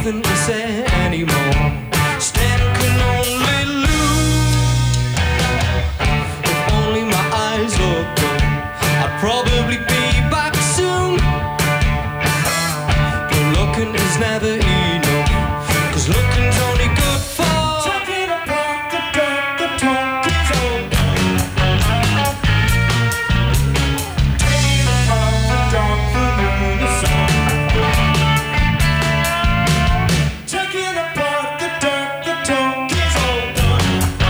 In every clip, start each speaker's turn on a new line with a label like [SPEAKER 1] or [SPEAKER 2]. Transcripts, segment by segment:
[SPEAKER 1] nothing to say anymore. Stan can only lose. If only my eyes open, I'd probably be back soon. But looking is never enough, 'cause looking's only good for talking about the dark, the talk is over. Taking apart the dark, the moon is on. Taking apart the dark, the talk is all done.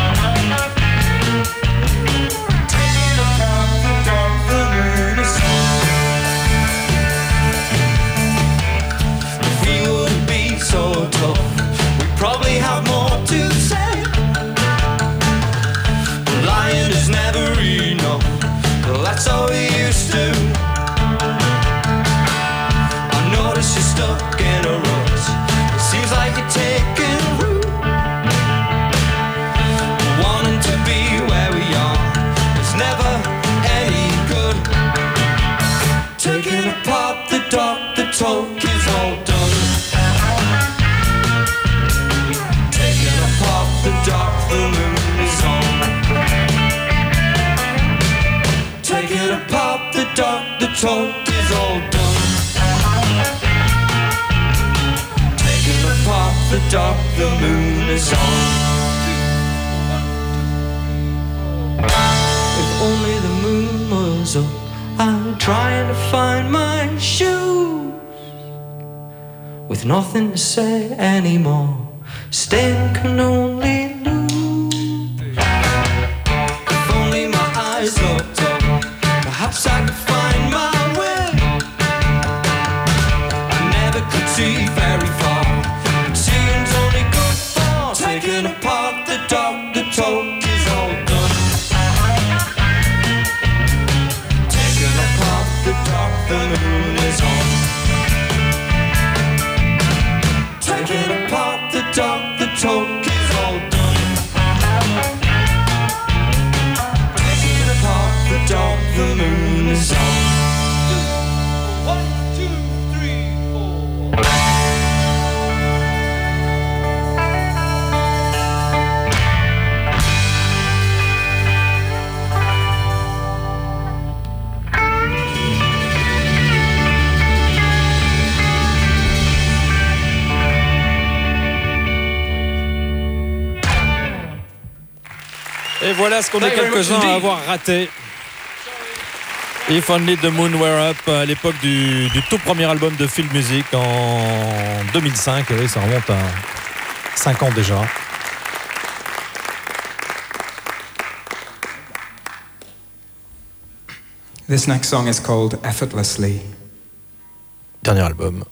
[SPEAKER 1] Taking apart the dark, the moon is on. If we wouldn't be so tough, we'd probably have more to say. Lying is never enough, well, that's all we used to. I notice you're stuck in a rut. It seems like you're taking root. Wanting to be where we are, it's never any good. Taking apart the dark, the talk is all done. Taking apart the dark, the moon is on. Taking apart the dark, the talk is all done. Taking apart the dark, the moon is on. If only the moon was up, I'm trying to find my shoes. With nothing to say anymore, Stan can only lose. If only my eyes looked up, perhaps I could find my way. I never could see very far, but seeing's only good for taking apart the dark, the talk is all done. Taking apart the dark, the moon is on. Taking apart the dark, the talk is all done. Taking apart the dark, the moon is on. 1, 2, 3, 4.
[SPEAKER 2] Et voilà ce qu'on est quelques-uns à avoir raté. If Only the Moon Were Up, à l'époque du tout premier album de Field Music en 2005. Et oui, ça remonte à 5 ans déjà.
[SPEAKER 3] This next song is called Effortlessly.
[SPEAKER 2] Dernier album.